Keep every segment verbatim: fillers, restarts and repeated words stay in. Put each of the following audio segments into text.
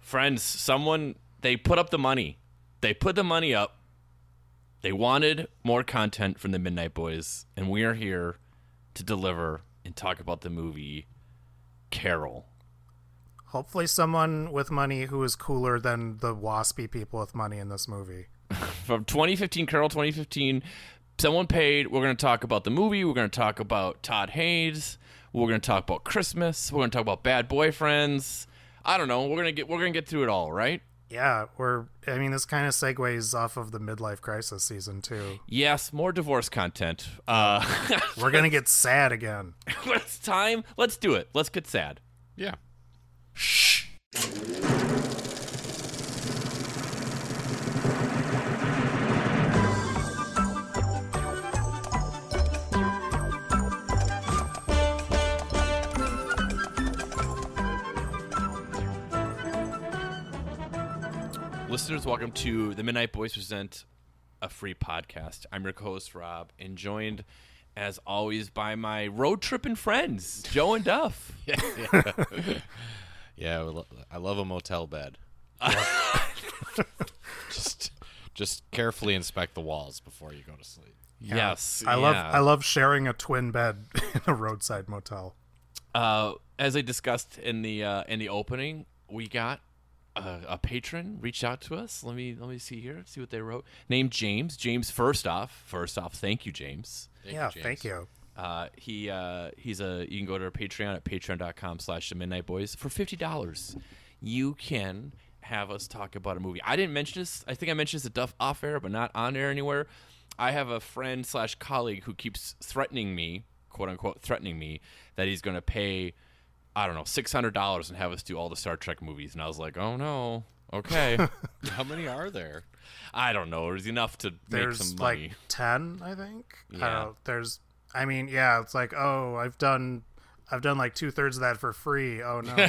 Friends, someone, they put up the money. They put the money up. They wanted more content from the Midnight Boys, and we are here to deliver and talk about the movie Carol. Hopefully someone with money who is cooler than the waspy people with money in this movie. From twenty fifteen, Carol twenty fifteen, someone paid. We're going to talk about the movie. We're going to talk about Todd Haynes. We're going to talk about Christmas. We're going to talk about bad boyfriends. I don't know. We're going to get we're going to get through it all, right? Yeah, we're I mean this kind of segues off of the midlife crisis season too. Yes, more divorce content. Uh We're going to get sad again. It's time. Let's do it. Let's get sad. Yeah. Shh. Listeners, welcome to the Midnight Boys Present, a free podcast. I'm your co-host, Rob, and joined, as always, by my road tripping friends, Joe and Duff. Yeah, yeah. yeah I love a motel bed. just, just carefully inspect the walls before you go to sleep. Yeah. Yes, I yeah. love I love sharing a twin bed in a roadside motel. Uh, as I discussed in the uh, in the opening, we got a, a patron reached out to us. Let me let me see here, see what they wrote. Named James. James, first off, first off, thank you, James. Thank yeah, you, James. thank you. Uh, he uh, he's a. You can go to our Patreon at patreon.com slash the Midnight Boys for fifty dollars. You can have us talk about a movie. I didn't mention this. I think I mentioned this at Duff off air, but not on air anywhere. I have a friend slash colleague who keeps threatening me, quote unquote, threatening me that he's going to pay, I don't know, six hundred dollars and have us do all the Star Trek movies. And I was like, oh no, okay. How many are there? I don't know. There's enough to There's make some money. like ten, I think. Yeah. Uh, there's, I mean, yeah, it's like, oh, I've done, I've done like two thirds of that for free. Oh no.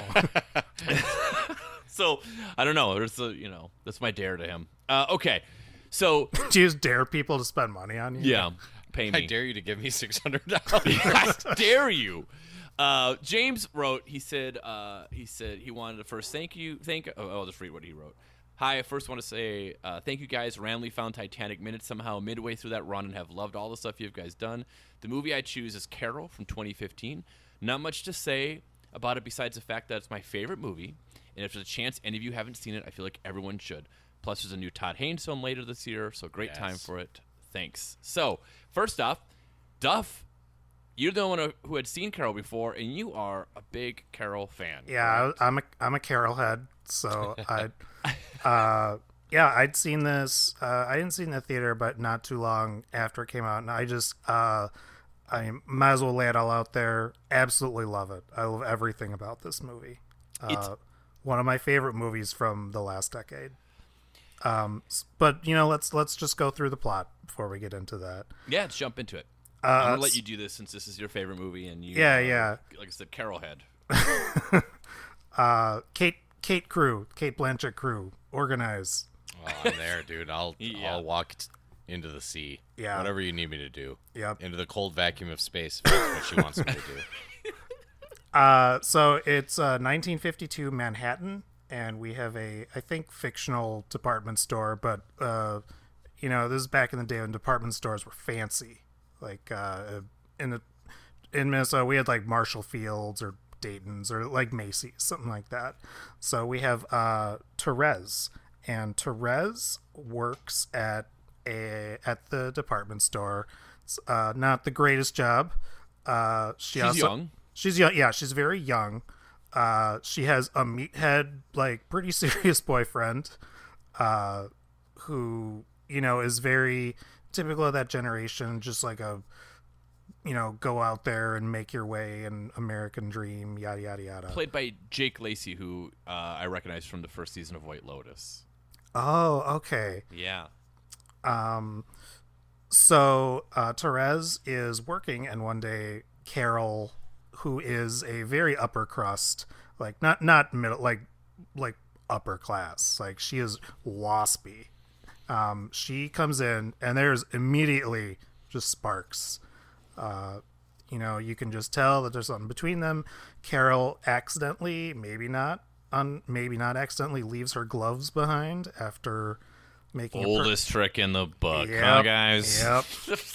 So I don't know. There's a, you know, that's my dare to him. Uh, okay, so Do you just dare people to spend money on you? yeah, pay me. I dare you to give me six hundred dollars. I dare you. Uh, James wrote. He said. Uh, he said he wanted to first thank you. Thank. Oh, I'll just read what he wrote. Hi. I first want to say uh, thank you guys. Randomly found Titanic minutes somehow midway through that run and have loved all the stuff you guys done. The movie I choose is Carol from twenty fifteen. Not much to say about it besides the fact that it's my favorite movie. And if there's a chance any of you haven't seen it, I feel like everyone should. Plus, there's a new Todd Haynes film later this year, so great Yes. time for it. Thanks. So, first off, Duff, you're the one who had seen Carol before, and you are a big Carol fan. Yeah, correct? I, I'm a I'm a Carol head, so I, uh, yeah, I'd seen this. Uh, I didn't see it in the theater, but not too long after it came out, and I just, uh, I might as well lay it all out there. Absolutely love it. I love everything about this movie. It's- Uh, one of my favorite movies from the last decade. Um, s- but you know, let's let's just go through the plot before we get into that. Yeah, let's jump into it. Uh, I'm going to s- let you do this since this is your favorite movie, and you, Yeah, uh, yeah. like I said, Carol head. Uh, Kate Kate Crew, Kate Blanchett Crew, organize. Oh, I'm there, dude. I'll Yeah. I'll walk t- into the sea. Yeah. Whatever you need me to do. Yep. Into the cold vacuum of space. If that's what she wants me to do. Uh, so it's uh, nineteen fifty-two Manhattan, and we have a, I think, fictional department store, but, uh, you know, this is back in the day when department stores were fancy. Like, uh, in the, in Minnesota, we had, like, Marshall Fields or Dayton's or, like, Macy's, something like that. So we have, uh, Therese, and Therese works at a, at the department store. It's, uh, not the greatest job. Uh, she She's also, young. She's young. Yeah, she's very young. Uh, she has a meathead, like, pretty serious boyfriend, uh, who, you know, is very typical of that generation. Just like a, you know, go out there and make your way and American dream, yada yada yada. Played by Jake Lacey, who uh, I recognize from the first season of White Lotus. Oh, okay. Yeah. Um, so uh, Therese is working, and one day Carol, who is a very upper crust, like not not middle, like like upper class, like she is waspy. Um, she comes in, and there's immediately just sparks. Uh, you know, you can just tell that there's something between them. Carol accidentally, maybe not, un, maybe not accidentally, leaves her gloves behind after making Oldest a trick in the book, per- huh, Yep, guys? Yep.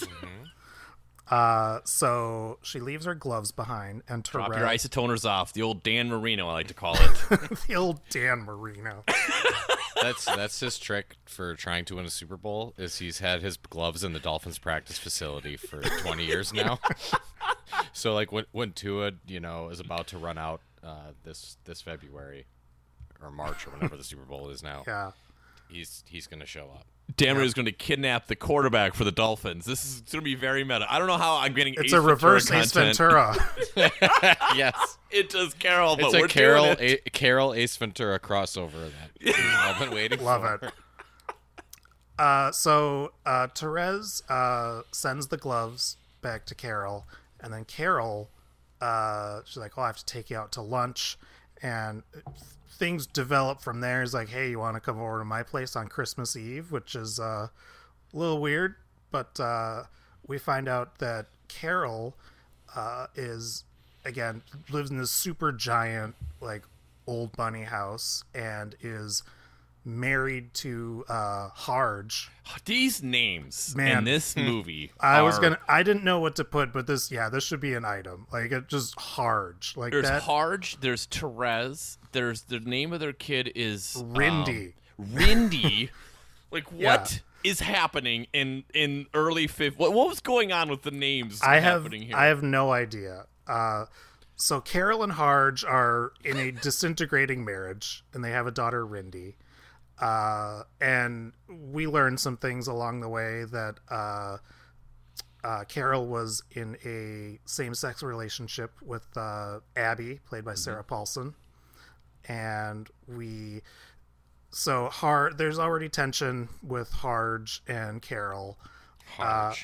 uh, so she leaves her gloves behind, and Drop Therese, your isotoners off. The old Dan Marino, I like to call it. the old Dan Marino. That's that's his trick for trying to win a Super Bowl. Is he's had his gloves in the Dolphins practice facility for twenty years now. So like when when Tua, you know, is about to run out uh, this this February or March or whenever the Super Bowl is now, Yeah. he's he's gonna show up. Dan Marino is going to kidnap the quarterback for the Dolphins. This is going to be very meta. I don't know how I'm getting It's Ace a reverse Ventura Ace content. Ventura. Yes, It does Carol, but it's we're a Carol doing it. a, Carol Ace Ventura crossover that we've all been waiting Love for. it. Uh, so uh, Therese uh, sends the gloves back to Carol, and then Carol, uh, she's like, "Oh, I have to take you out to lunch," and things develop from there. It's like, "Hey, you want to come over to my place on Christmas Eve?" Which is uh, a little weird, but uh, we find out that Carol uh, is again lives in this super giant like old bunny house and is married to uh Harge. These names Man. in this movie I was are- gonna I didn't know what to put, but this yeah, this should be an item. Like it just Harge. Like There's that Harge, there's Therese, there's the name of their kid is Rindy. Um, Rindy. Like what Yeah. is happening in in early fifth? What, what was going on with the names I have happening here? I have no idea. Uh so Carol and Harge are in a disintegrating marriage and they have a daughter Rindy. Uh, and we learned some things along the way that uh, uh, Carol was in a same-sex relationship with uh, Abby, played by Sarah Paulson, and we so Har there's already tension with Harge and Carol. Harsh.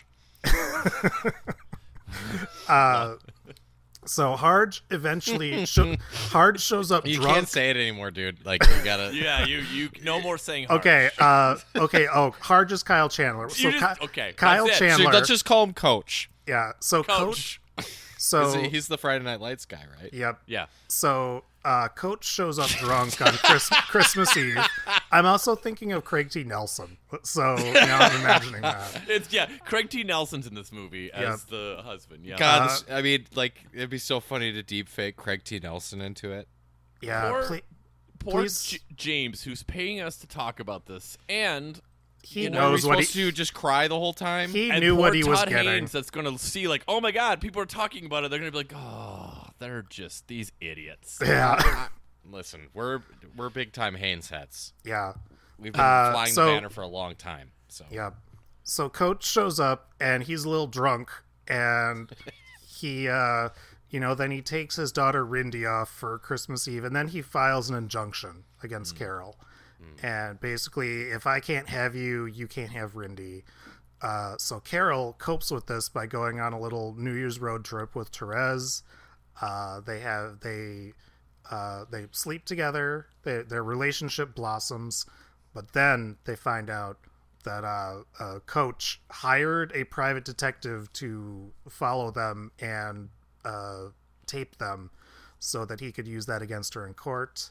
So Harge eventually sho- Harge shows up you drunk. can't say it anymore, dude. Like you gotta. yeah, you you no more saying Harge. Okay, uh, okay. Oh, Harge is Kyle Chandler. So You just- Ki- okay, Kyle that's it. Chandler. Dude, let's just call him Coach. Yeah. So Coach. coach. So Is he- He's the Friday Night Lights guy, right? yep. Yeah. So uh, coach shows up drunk on Chris- Christmas Eve. I'm also thinking of Craig T. Nelson. So now I'm imagining that. It's yeah, Craig T. Nelson's in this movie as Yep. the husband. Yeah. God, Uh, this- I mean, like it'd be so funny to deep fake Craig T. Nelson into it. Yeah. Poor- ple- Poor please- J- James, who's paying us to talk about this, and he you know, Are we knows what supposed he to just cry the whole time? he and knew poor what he was Todd getting. Haynes that's going to see like, oh my God, people are talking about it. They're going to be like, oh, they're just these idiots. Yeah. Listen, we're we're big time Haynes heads. Yeah. We've been Uh, flying so- the banner for a long time. So Yeah. So coach shows up and he's a little drunk and he uh you know, then he takes his daughter Rindy off for Christmas Eve and then he files an injunction against Carol. And basically, if I can't have you, you can't have Rindy. Uh, so Carol copes with this by going on a little New Year's road trip with Therese. Uh, they have they uh, they sleep together. They, their relationship blossoms, but then they find out that uh, uh, Coach hired a private detective to follow them and uh, tape them, so that he could use that against her in court.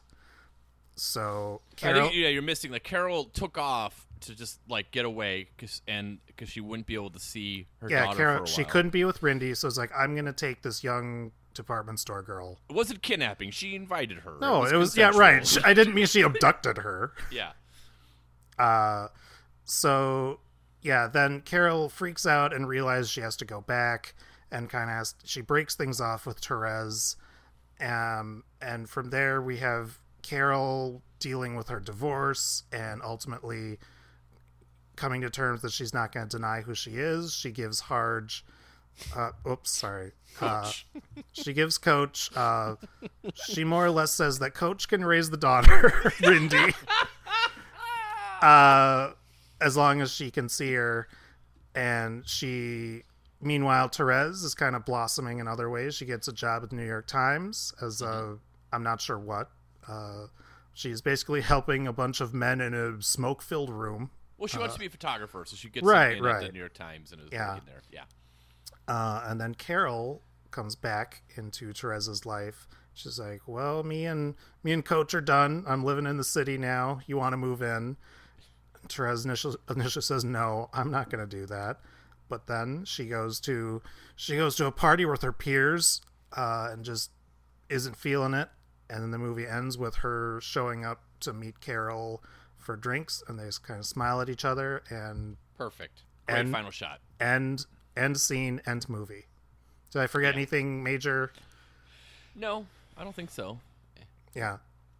So I Carol, think yeah, you're missing. Like Carol took off to just like get away, cause, and because she wouldn't be able to see her yeah, daughter Carol, for a she while. couldn't be with Rindy, so it's like I'm gonna take this young department store girl. It wasn't kidnapping. She invited her. No, it was, yeah, right. consensual. She- I didn't mean she abducted her. Yeah. Uh, so yeah, then Carol freaks out and realizes she has to go back, and kind of has she breaks things off with Therese, um, and from there we have Carol dealing with her divorce and ultimately coming to terms that she's not going to deny who she is. She gives Harge, uh, oops, sorry, uh, she gives Coach. Uh, she more or less says that Coach can raise the daughter, Rindy. Uh, as long as she can see her, and she meanwhile Therese is kind of blossoming in other ways. She gets a job at the New York Times as a I'm not sure what uh, she's basically helping a bunch of men in a smoke filled room, Well, she wants to be a photographer, so she gets right, something at right. the New York Times and is Yeah. working there. Yeah. uh, and then Carol comes back into Therese's life She's like, well, me and me and Coach are done. I'm living in the city now. You want to move in? Therese initially, initially says, no, I'm not going to do that. But then she goes to she goes to a party with her peers uh, and just isn't feeling it. And then the movie ends with her showing up to meet Carol for drinks, and they just kind of smile at each other. And Perfect. Great end, final shot. End end scene. End movie. Did I forget Yeah. anything major? No, I don't think so. Yeah.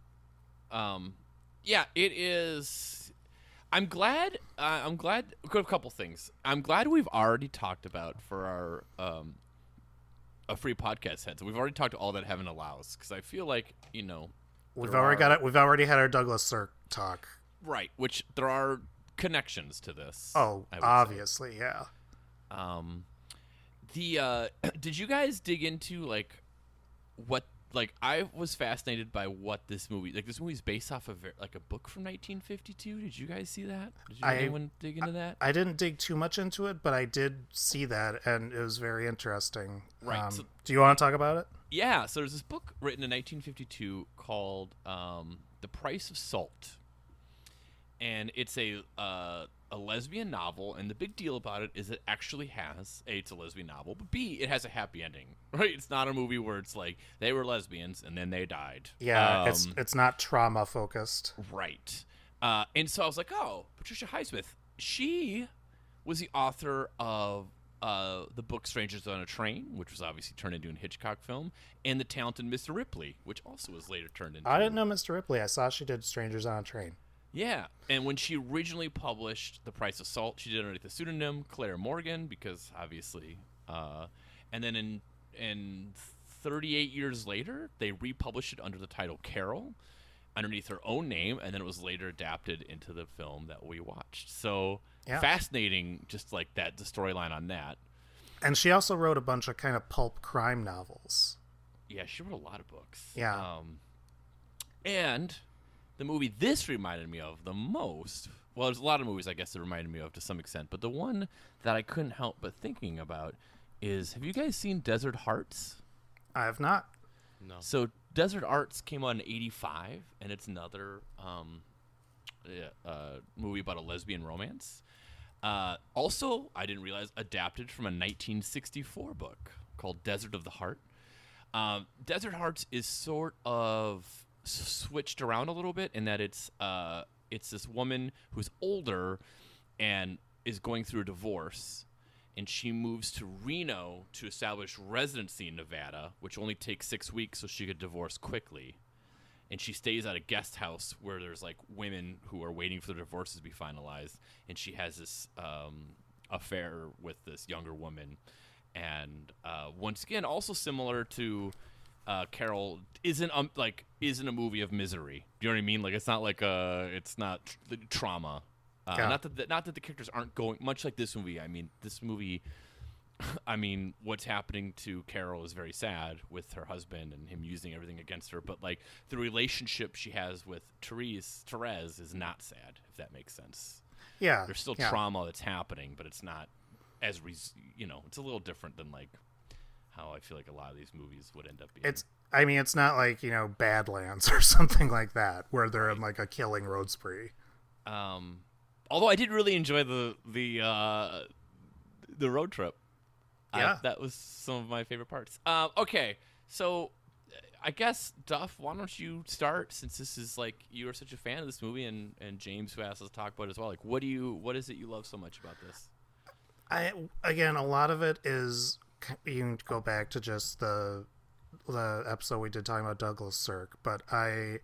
Um, yeah, it is. I'm glad. Uh, I'm glad. A couple things. I'm glad we've already talked about for our um, a free podcast heads. We've already talked to all that heaven allows, because I feel like you know We've there already are- got it. We've already had our Douglas Sirk talk. right, which there are connections to this. Oh, I would say. obviously, yeah. Um, the uh, did you guys dig into like what? Like, I was fascinated by what this movie, like, this movie's based off of, like, a book from nineteen fifty-two. Did you guys see that? Did you, I- anyone dig into that? I didn't dig too much into it, but I did see that, and it was very interesting. Right, Um, so- do you want to talk about it? Yeah, so there's this book written in nineteen fifty-two called um, The Price of Salt. And it's a uh, a lesbian novel, and the big deal about it is it actually has, A, it's a lesbian novel, but B, it has a happy ending, right? It's not a movie where it's like, they were lesbians, and then they died. Yeah, it's Um, it's not trauma focused. Right. Uh, and so I was like, oh, Patricia Highsmith. She was the author of uh, the book Strangers on a Train, which was obviously turned into a Hitchcock film, and The Talented Mister Ripley, which also was later turned into... I didn't know Mister Ripley. I saw she did Strangers on a Train. Yeah. And when she originally published The Price of Salt, she did it underneath the pseudonym Claire Morgan, because obviously... Uh, and then in, in thirty-eight years later, they republished it under the title Carol, underneath her own name, and then it was later adapted into the film that we watched. So Yeah. fascinating, just like that, the storyline on that. And she also wrote a bunch of kind of pulp crime novels. Yeah, she wrote a lot of books. Yeah. Um, and the movie this reminded me of the most, well, there's a lot of movies I guess that reminded me of to some extent, but the one that I couldn't help but thinking about is, have you guys seen Desert Hearts? I have not. No. So Desert Arts came out in eighty-five, and it's another um, uh, uh, movie about a lesbian romance. Uh, also, I didn't realize, adapted from a nineteen sixty-four book called Desert of the Heart. Um, Desert Hearts is sort of s- switched around a little bit in that it's uh, it's this woman who's older and is going through a divorce, and she moves to Reno to establish residency in Nevada, which only takes six weeks so she could divorce quickly. And she stays at a guest house where there's like women who are waiting for their divorces to be finalized, and she has this um, affair with this younger woman. And uh, once again, also similar to uh, Carol, isn't um, like isn't a movie of misery. Do you know what I mean? Like, it's not like a, it's not tr- trauma. Uh, Yeah. Not that the, not that the characters aren't going much like this movie. I mean, this movie. I mean, what's happening to Carol is very sad with her husband and him using everything against her. But like the relationship she has with Therese, Therese is not sad, if that makes sense. Yeah. There's still yeah. trauma that's happening, but it's not as res- you know, it's a little different than like how I feel like a lot of these movies would end up being. It's. I mean, it's not like, you know, Badlands or something like that, where they're in like a killing road spree. Um, although I did really enjoy the the uh, the road trip. Yeah. I, that was some of my favorite parts. Um, okay, so I guess Duff, why don't you start, since this is like you are such a fan of this movie, and, and James, who asked us to talk about it as well. Like, what do you what is it you love so much about this? I again, a lot of it is, you can go back to just the the episode we did talking about Douglas Sirk, but I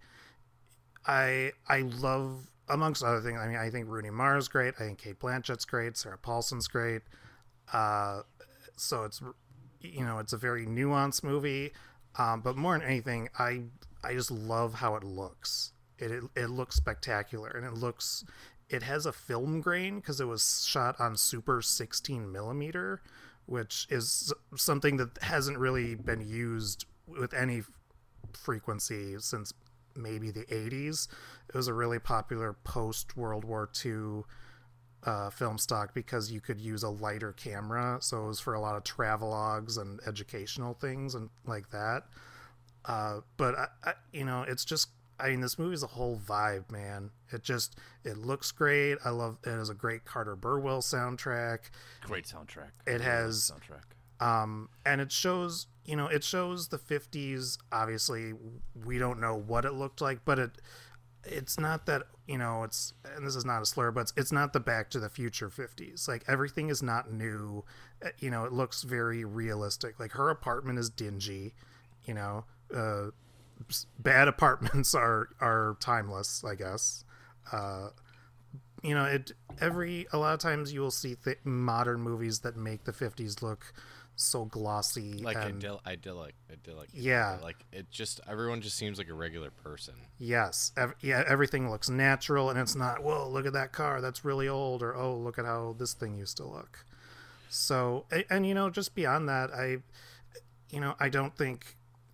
I I love, amongst other things, I mean, I think Rooney Mara's great. I think Kate Blanchett's great. Sarah Paulson's great. Uh, so it's, you know, it's a very nuanced movie. Um, but more than anything, I I just love how it looks. It it, it looks spectacular, and it looks. It has a film grain because it was shot on super sixteen millimeter, which is something that hasn't really been used with any frequency since maybe the eighties. It was a really popular post World War Two uh, film stock because you could use a lighter camera, so it was for a lot of travelogues and educational things and like that. Uh, but I, I, you know, it's just. I mean, this movie's a whole vibe, man. It just it looks great. I love it. Has a great Carter Burwell soundtrack. Great soundtrack. It has soundtrack. Um, and it shows, you know, it shows the fifties. Obviously, we don't know what it looked like, but it it's not that, you know, it's, and this is not a slur, but it's, it's not the Back to the Future fifties. Like, everything is not new. You know, it looks very realistic. Like, her apartment is dingy, you know, uh, bad apartments are are timeless, I guess. Uh, you know, it every a lot of times you will see th- modern movies that make the fifties look so glossy, like and, idyll- idyllic, idyllic. Yeah, like it just everyone just seems like a regular person. Yes, ev- yeah, everything looks natural, and it's not. Whoa, look at that car, that's really old, or oh, look at how this thing used to look. So, and, and you know, just beyond that, I, you know, I don't think.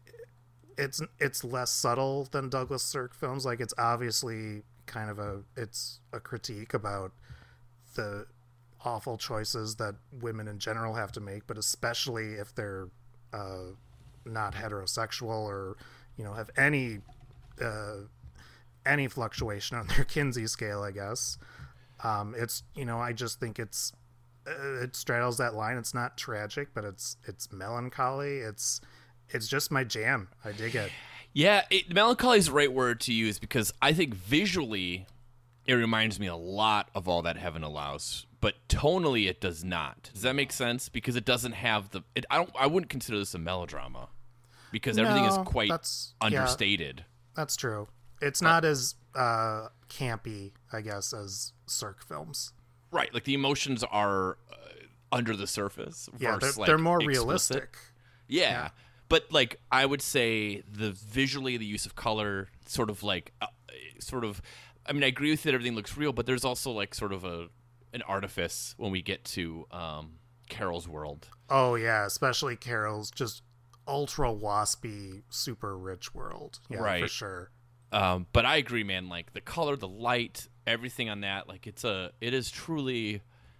It's it's less subtle than Douglas Sirk films. Like, it's obviously kind of a it's a critique about the awful choices that women in general have to make, but especially if they're uh, not heterosexual or, you know, have any uh, any fluctuation on their Kinsey scale, I guess. Um, it's, you know, I just think it's uh, it straddles that line. It's not tragic, but it's it's melancholy. It's It's just my jam. I dig it. Yeah, it, melancholy is the right word to use because I think visually it reminds me a lot of All That Heaven Allows, but tonally it does not. Does that make sense? Because it doesn't have the. It, I don't. I wouldn't consider this a melodrama because everything No, is quite that's- understated. Yeah, that's true. It's not as uh, campy, I guess, as Sirk films. Right, like the emotions are uh, under the surface. Yeah, they're, versus, like, they're more explicit. realistic. Yeah. Yeah. But like I would say the visually the use of color sort of like uh, sort of I mean I agree with it, everything looks real, but there's also like sort of a an artifice when we get to um, Carol's world. Oh yeah, especially Carol's just ultra waspy, super rich world. Yeah, Right. for sure. Um, but I agree, man, like the color, the light, everything on that, like it's a it is truly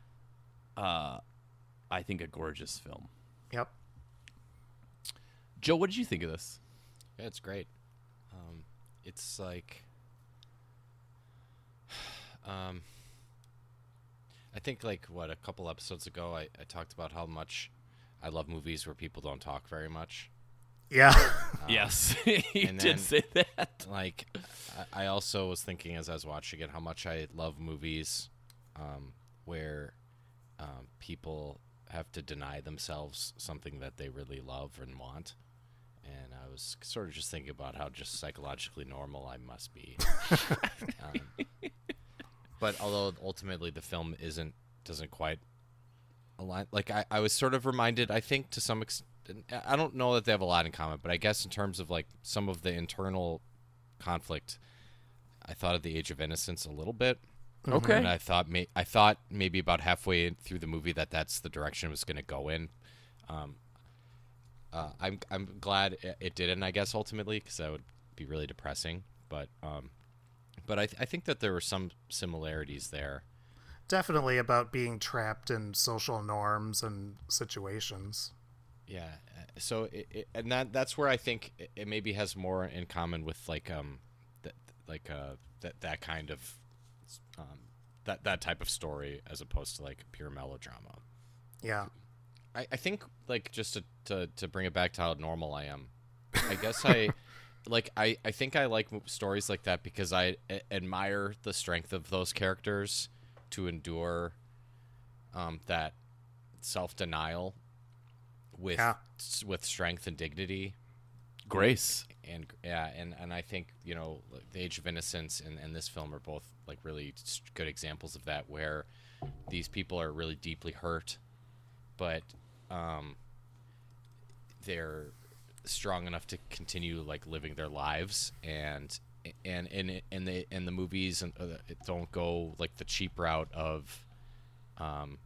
uh I think a gorgeous film. Yep. Joe, what did you think of this? Yeah, it's great. Um, it's like, um, I think like what a couple episodes ago, I, I talked about how much I love movies where people don't talk very much. Yeah. Um, Yes, you and did then, say that. Like, I, I also was thinking as I was watching it how much I love movies um, where um, people have to deny themselves something that they really love and want. And I was sort of just thinking about how just psychologically normal I must be. um, but although ultimately the film isn't doesn't quite align, like I, I was sort of reminded, I think to some extent, I don't know that they have a lot in common, but I guess in terms of like some of the internal conflict, I thought of The Age of Innocence a little bit. Okay. And I thought may, I thought maybe about halfway through the movie that that's the direction it was going to go in. Um, Uh, I'm I'm glad it, it didn't, I guess, ultimately, because that would be really depressing. But um, but I th- I think that there were some similarities there. Definitely about being trapped in social norms and situations. Yeah. uh, So it, it, and that that's where I think it, it maybe has more in common with like um that like uh that that kind of um that that type of story as opposed to like pure melodrama. Yeah. I, I think like just to, to to bring it back to how normal I am, I guess I like I, I think I like mo- stories like that because I a- admire the strength of those characters to endure um, that self-denial with Yeah. s- with strength and dignity. Grace. And yeah, and, and I think, you know, like, The Age of Innocence and, and this film are both like really s- good examples of that, where these people are really deeply hurt, but um, they're strong enough to continue like living their lives, and and and it- and the and the movies and uh, it don't go like the cheap route of um.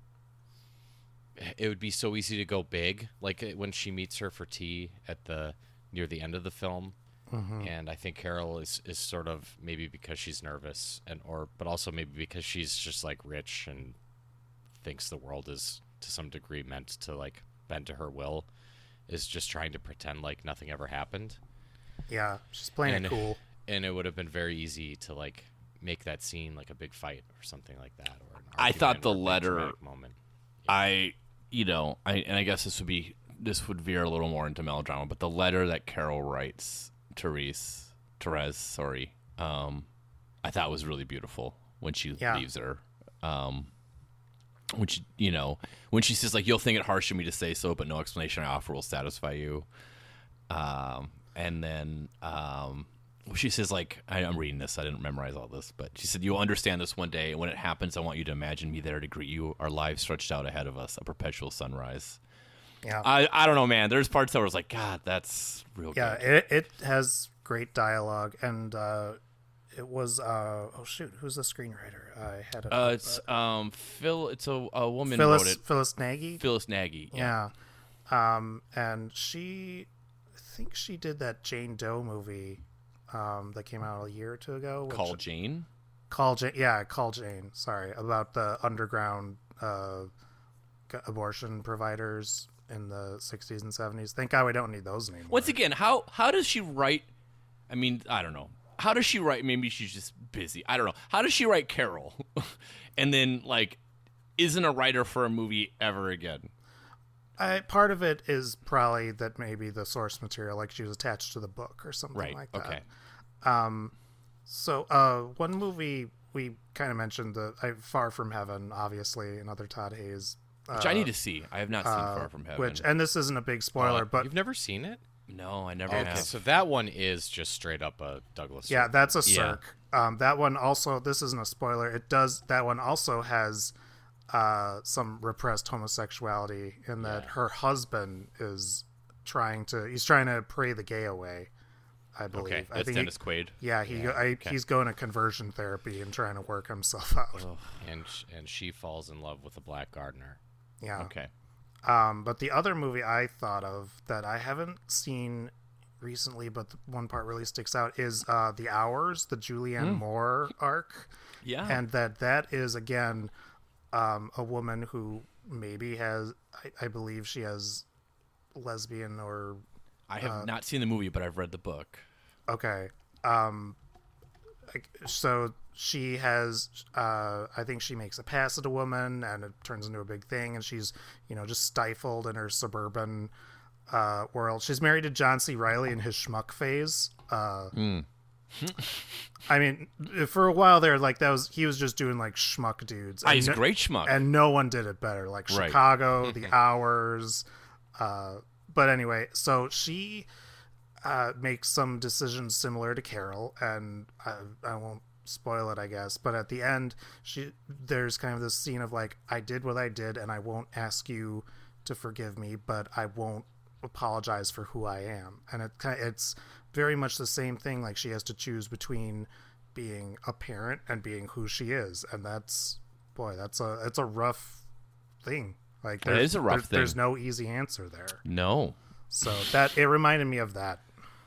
It would be so easy to go big, like uh, when she meets her for tea at the near the end of the film. Mm-hmm. And I think Carol is, is sort of maybe because she's nervous and or but also maybe because she's just like rich and thinks the world is to some degree meant to like bend to her will, is just trying to pretend like nothing ever happened. Yeah, she's playing and, it cool. And it would have been very easy to like make that scene like a big fight or something like that. Or an I thought argument the or a big letter- dramatic moment. I, you know, I and I guess this would be this would veer a little more into melodrama, but the letter that Carol writes, Therese, Therese, sorry, um, I thought was really beautiful when she Yeah. leaves her. Um, when she, you know, when she says like, "You'll think it harsh of me to say so, but no explanation I offer will satisfy you." Um, and then um, she says like, I, I'm reading this, I didn't memorize all this, but she said, "You'll understand this one day. And when it happens, I want you to imagine me there to greet you. Our lives stretched out ahead of us, a perpetual sunrise." Yeah, I, I don't know, man. There's parts that was like, God, that's real yeah. good. It it has great dialogue, and uh, it was uh, oh shoot, who's the screenwriter? I had it. Uh, up, it's um Phil. It's a, a woman Phyllis wrote it. Phyllis Nagy. Phyllis Nagy. Yeah. Yeah. Um, and she, I think she did that Jane Doe movie um, that came out a year or two ago. Which, Call Jane. Call Jane. Yeah, Call Jane. Sorry, about the underground uh, g- abortion providers in the sixties and seventies. Thank God we don't need those anymore. Once again, how how does she write? I mean, I don't know. How does she write? Maybe she's just busy. I don't know. How does she write Carol, and then like isn't a writer for a movie ever again? I, part of it is probably that maybe the source material, like she was attached to the book or something Right. like that. Okay. So, uh, one movie we kind of mentioned, the I, Far From Heaven, obviously, another Todd Hayes. Uh, Which I need to see. I have not seen uh, Far From Heaven. Which, and this isn't a big spoiler, Uh, but you've never seen it? no, I never Okay, have. so that one is just straight up a Douglas. yeah, Sirk. that's a Yeah. Cirque. Um, that one also, this isn't a spoiler. It does. That one also has uh, some repressed homosexuality in that Yeah. her husband is trying to. He's trying to pray the gay away. I believe. Okay, I that's think he- Dennis Quaid. Yeah, he Yeah, go, I, okay. he's going to conversion therapy and trying to work himself out. and sh- and she falls in love with a black gardener. Yeah. Okay. Um, but the other movie I thought of that I haven't seen recently, but the one part really sticks out is uh, The Hours, the Julianne Moore arc, Yeah. and that that is again um, a woman who maybe has, I, I believe she has lesbian or I have uh, not seen the movie, but I've read the book. okay. Um, like, so she has, uh, I think she makes a pass at a woman, and it turns into a big thing, and she's, you know, just stifled in her suburban uh, world. She's married to John C. Reilly in his schmuck phase. Uh, I mean, for a while there, like that was he was just doing like schmuck dudes. Ah, and he's a no- great schmuck. and no one did it better. Like Right. Chicago, The Hours. Uh, but anyway, so she uh, makes some decisions similar to Carol, and I, I won't spoil it, I guess. But at the end, she there's kind of this scene of like, I did what I did, and I won't ask you to forgive me, but I won't apologize for who I am. And it kind it's very much the same thing. Like she has to choose between being a parent and being who she is, and that's boy, that's a it's a rough thing. Like It there's- is a rough there's, there's thing. no easy answer there. No. So that it reminded me of that.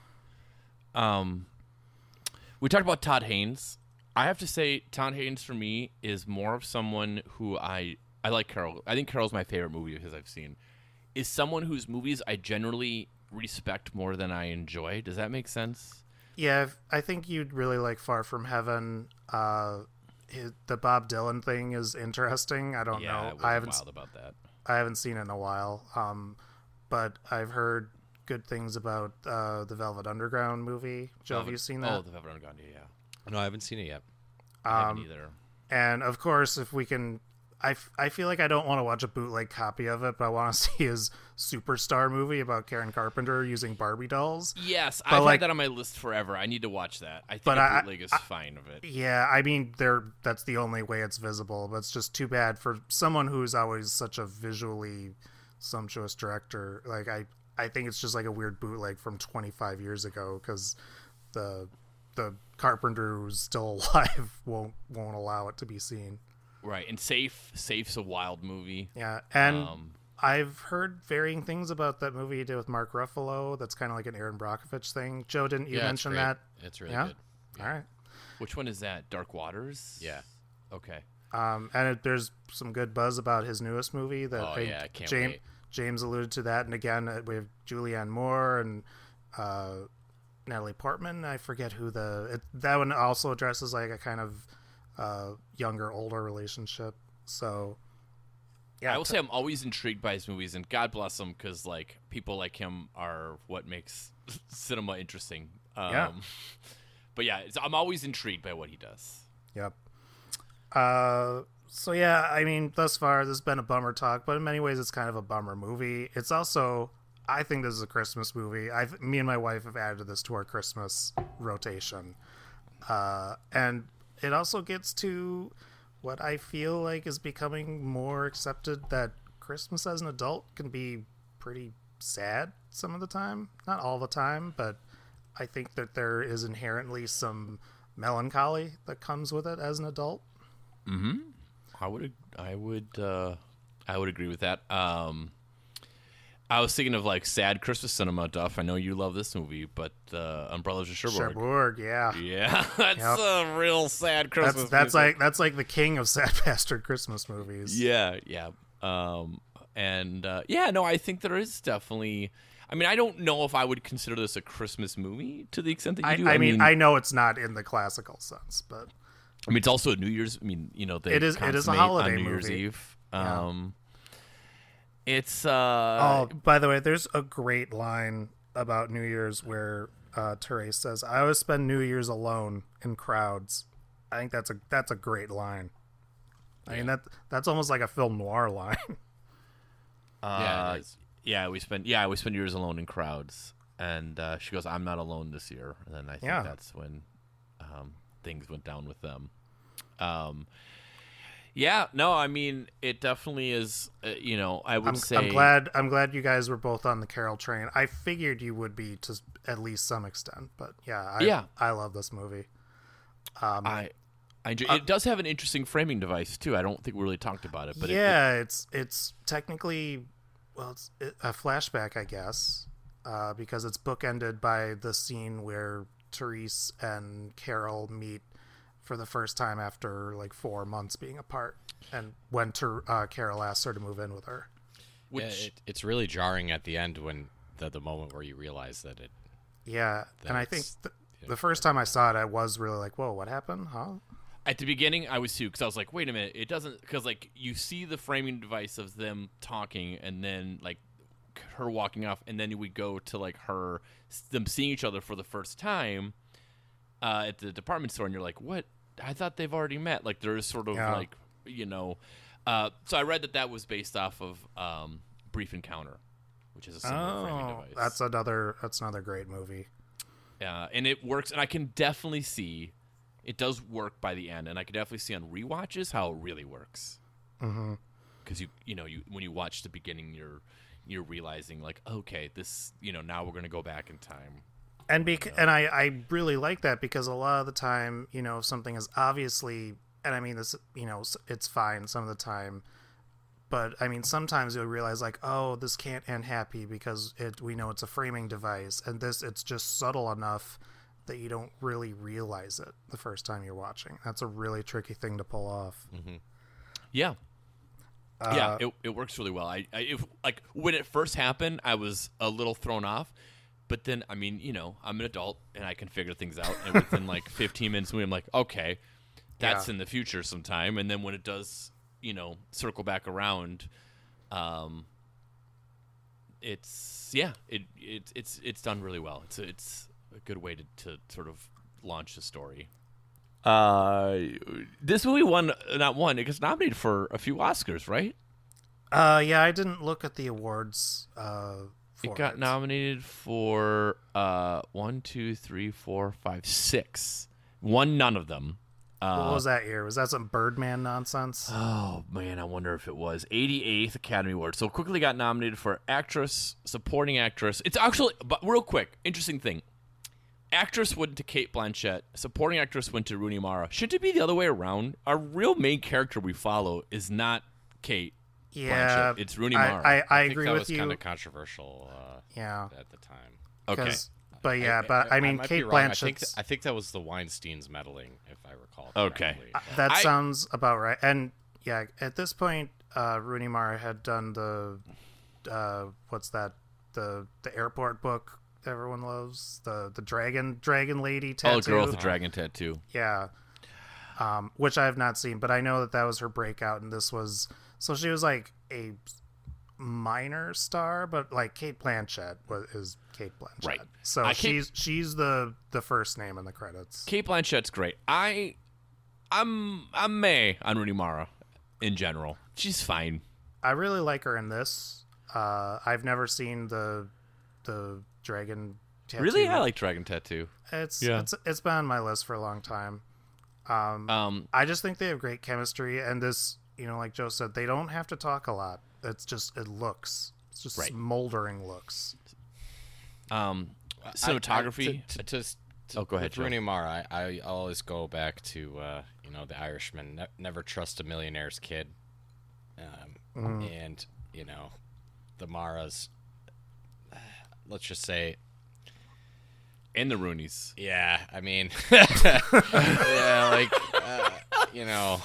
Um, we talked about Todd Haynes. I have to say, Todd Haynes for me is more of someone who I I like. Carol. I think Carol's my favorite movie of his I've seen. Is someone whose movies I generally respect more than I enjoy. Does that make sense? Yeah, I think you'd really like Far From Heaven. Uh, his, the Bob Dylan thing is interesting. I don't yeah, know. I was I haven't wild about that. I haven't seen it in a while. Um, but I've heard good things about uh, the Velvet Underground movie. Joe, have Velvet- you seen that? Oh, the Velvet Underground. Yeah, yeah. No, I haven't seen it yet. I Um, haven't either. And of course, if we can, I, f- I feel like I don't want to watch a bootleg copy of it, but I want to see his Superstar movie about Karen Carpenter using Barbie dolls. Yes, but I've like- had that on my list forever. I need to watch that. I think But a I- bootleg is fine of it. Yeah, I mean, there that's the only way it's visible, but it's just too bad for someone who's always such a visually sumptuous director. Like I, I think it's just like a weird bootleg from twenty-five years ago because the the Carpenter who's still alive won't won't allow it to be seen. Right, and Safe. Safe's a wild movie. Yeah, and Um, I've heard varying things about that movie he did with Mark Ruffalo. That's kind of like an Aaron Brockovich thing. Joe, didn't you Yeah, it's mention great. that? It's really Yeah? good. All right. which one is that? Dark Waters? Yeah. Okay. Um, and it, there's some good buzz about his newest movie. That Oh, I- yeah, I can't James, wait. James alluded to that, and again uh, we have Julianne Moore and uh, Natalie Portman. I forget who the it, that one also addresses like a kind of uh, younger older relationship. So yeah, I will say I'm always intrigued by his movies, and God bless him, because like people like him are what makes cinema interesting. Um, Yeah. But yeah, it's, I'm always intrigued by what he does. Yep. Uh, so yeah, I mean, thus far this has been a bummer talk, but in many ways it's kind of a bummer movie. It's also, I think this is a Christmas movie. I, me and my wife have added this to our Christmas rotation, uh, and it also gets to what I feel like is becoming more accepted, that Christmas as an adult can be pretty sad some of the time. Not all the time, but I think that there is inherently some melancholy that comes with it as an adult. Mm-hmm. I would, I would, uh, I would agree with that. Um, I was thinking of like sad Christmas cinema, Duff. I know you love this movie, but uh, Umbrellas of Cherbourg. Cherbourg, yeah. Yeah, that's Yep. a real sad Christmas. That's that's music. like that's like the king of sad bastard Christmas movies. Yeah, yeah. Um, and uh, yeah, no, I think there is definitely. I mean, I don't know if I would consider this a Christmas movie to the extent that you I, do. I mean, I know it's not in the classical sense, but I mean, it's also a New Year's. I mean, you know, they It is- it is a consummate holiday on New Year's movie. Eve. Yeah. Um, it's uh, oh, by the way, there's a great line about New Year's where uh, Therese says, "I always spend New Year's alone in crowds." I think that's a that's a great line. I mean that that's almost like a film noir line. Yeah, uh, it is. yeah, we spend yeah we spend years alone in crowds, and uh, she goes, "I'm not alone this year," and then I think Yeah. that's when um, things went down with them. Um, yeah, no, I mean, it definitely is. Uh, you know, I would I'm, say I'm glad I'm glad you guys were both on the Carol train. I figured you would be to at least some extent, but yeah, I, Yeah. I love this movie. Um, I. I enjoy, Uh, it does have an interesting framing device too. I don't think we really talked about it, but it- yeah, it's it's technically well, it's a flashback, I guess, uh, because it's bookended by the scene where Therese and Carol meet for the first time after like four months being apart, and when Ter- uh, Carol asks her to move in with her. which Yeah, it, it's really jarring at the end when the, the moment where you realize that it. Yeah, and I think That's- th- yeah. the first time I saw it, I was really like, "Whoa, what happened? Huh?" at the beginning I was too, because I was like, wait a minute, it doesn't, because like you see the framing device of them talking, and then like her walking off, and then we go to like her them seeing each other for the first time uh, at the department store, and you're like, what? I thought they've already met. Like there is sort of Yeah. like you know, uh, so I read that that was based off of um, Brief Encounter, which is a similar framing Oh, device. that's another that's another great movie. Uh, and it works, and I can definitely see it does work by the end, and I can definitely see on rewatches how it really works. Mm-hmm. Because you you know you when you watch the beginning, you're you're realizing like, okay, this you know now we're gonna go back in time. And bec- and I, I really like that, because a lot of the time, you know, something is obviously, and I mean this, you know, s- it's fine some of the time, but I mean sometimes you'll realize like, oh, this can't end happy because it we know it's a framing device, and this it's just subtle enough that you don't really realize it the first time you're watching. That's a really tricky thing to pull off. Yeah, Uh, yeah, it it works really well. I, I if, like when it first happened, I was a little thrown off. But then, I mean, you know, I'm an adult and I can figure things out. And within like fifteen minutes, I'm like, okay, that's Yeah. in the future sometime. And then when it does, you know, circle back around, um, it's yeah, it it it's it's done really well. It's a, it's a good way to, to sort of launch the story. Uh, this movie won not won. It gets nominated for a few Oscars, right? Uh, yeah, I didn't look at the awards. Uh, for It got nominated for uh one, two, three, four, five, six. Won none of them. Uh, What was that year? Was that some Birdman nonsense? oh man, I wonder if it was eighty-eighth Academy Award. So quickly got nominated for actress, supporting actress. It's actually, but real quick, interesting thing. Actress went to Kate Blanchett. Supporting actress went to Rooney Mara. Should it be the other way around? Our real main character we follow is not Kate yeah, Blanchett. It's Rooney I, Mara. I, I, I think agree that with was you. kind of controversial uh, Yeah, at the time. okay. 'cause- but yeah, but I mean, might be Kate wrong. I think, Blanchett's. I think that was the Weinstein's meddling, if I recall. Okay. correctly. Uh, that I- sounds about right. And yeah, at this point, uh, Rooney Mara had done the uh, what's that? The the airport book everyone loves, the the dragon dragon lady tattoo. Oh, girl with the dragon tattoo. Yeah, um, which I have not seen, but I know that that was her breakout, and this was so she was like a minor star, but like Kate Blanchett was is Kate Blanchett, Right. So I Kate- she's she's the the first name in the credits. Kate Blanchett's great. I, I'm I'm May on Rooney Mara, in general. She's fine. I really like her in this. Uh, I've never seen the the dragon tattoo. Really, I like Dragon Tattoo. It's Yeah. it's it's been on my list for a long time. Um, Um, I just think they have great chemistry, and this, you know, like Joe said, they don't have to talk a lot. It's just it looks, it's just Right. smoldering looks. um, I- cinematography. I- to, to, to, to, Oh, go ahead, with Joe. Rooney Mara, I, I always go back to uh, you know, The Irishman. Ne- never trust a millionaire's kid. Um, and you know, the Maras. Let's just say, and the Roonies. yeah. I mean, yeah, like uh, you know,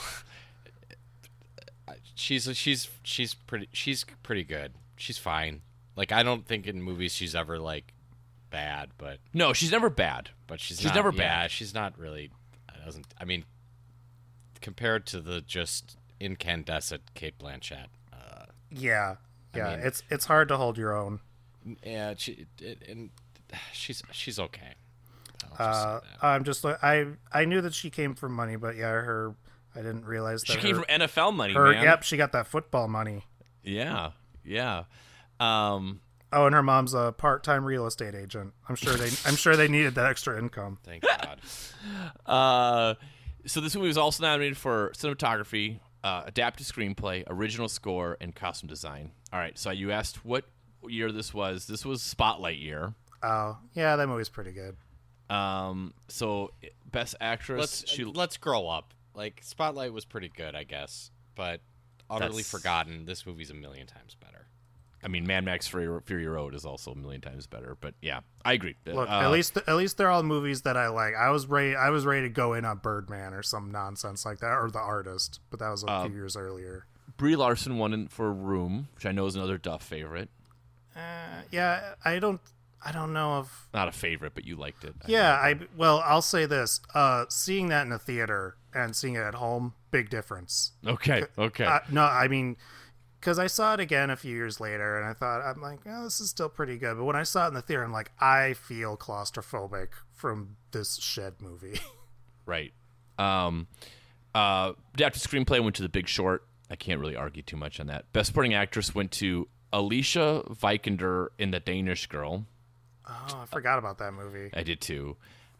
she's she's she's pretty she's pretty good. She's fine. Like, I don't think in movies she's ever like bad, but No, she's never bad. but she's She's not, never yeah, bad. she's not really. Doesn't I mean, compared to the just incandescent Kate Blanchett. Uh, Yeah, yeah. mean- it's it's hard to hold your own. yeah, she it, and she's she's okay. I'll just Uh, say that. I'm just like I I knew that she came from money, but yeah, her I didn't realize that She came her, from N F L money, her man. yep, she got that football money. Yeah, yeah. Um, Oh, and her mom's a part-time real estate agent. I'm sure they I'm sure they needed that extra income. Thank God. uh, so this movie was also nominated for cinematography, uh, adapted screenplay, original score, and costume design. All right. So you asked what year this was. This was Spotlight year. Oh, yeah, that movie's pretty good. Um, so best actress. Let's she, let's grow up. Like, Spotlight was pretty good, I guess, but utterly That's- forgotten. This movie's a million times better. I mean, Mad Max Fury, Fury Road is also a million times better. But yeah, I agree. Look, Uh, at least at least they're all movies that I like. I was ready I was ready to go in on Birdman or some nonsense like that, or The Artist, but that was a few years earlier. Brie Larson won in for Room, which I know is another Duff favorite. Uh, yeah, I don't I don't know if Not a favorite, but you liked it. I yeah, I well, I'll say this: uh, seeing that in a theater and seeing it at home, big difference. Okay. Okay. Uh, no, I mean, because I saw it again a few years later, and I thought, I'm like, oh, this is still pretty good. But when I saw it in the theater, I'm like, I feel claustrophobic from this shed movie. Right. Um, uh, adapted screenplay went to The Big Short. I can't really argue too much on that. Best supporting actress went to Alicia Vikander in The Danish Girl. Oh, I forgot about that movie. I did too.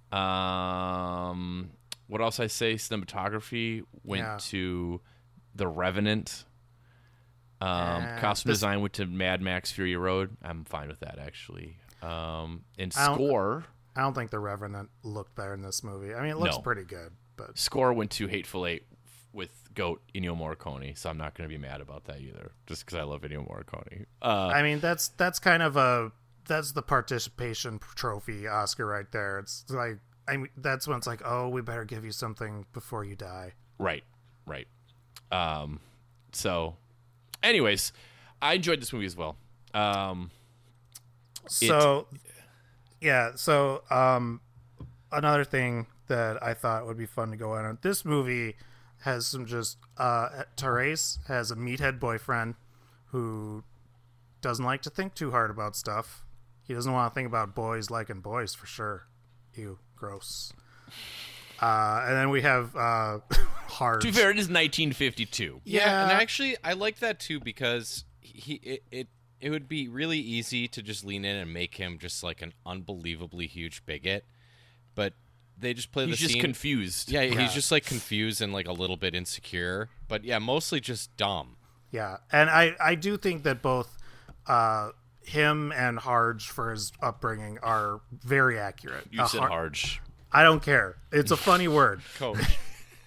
Um, what else I say? Cinematography went Yeah. to The Revenant. Um, Uh, costume this- design went to Mad Max Fury Road. I'm fine with that actually. Um, and I don't- score I don't think The Revenant looked better in this movie. I mean, it looks No. pretty good, but score went to Hateful Eight with GOAT Ennio Morricone. So I'm not going to be mad about that either, just because I love Ennio Morricone. Uh, I mean, that's that's kind of a that's the participation trophy Oscar right there. It's like I mean, that's when it's like, oh, we better give you something before you die. Right, right. Um, so, anyways, I enjoyed this movie as well. Um, So, yeah. So, um, another thing that I thought would be fun to go in on, this movie has some just uh, Therese has a meathead boyfriend who doesn't like to think too hard about stuff. He doesn't want to think about boys liking boys for sure. Ew, gross. Uh, and then we have uh, Harge. to be fair, it is nineteen fifty-two. Yeah, and Yeah. actually, I like that too because he it, it it would be really easy to just lean in and make him just like an unbelievably huge bigot, but they just play He's the just scene. confused. Yeah, Yeah. he's just like confused and like a little bit insecure, but yeah, mostly just dumb. Yeah, and I, I do think that both uh, him and Harge for his upbringing are very accurate. You Uh, said Har- Harge. I don't care. It's a funny word. Coach.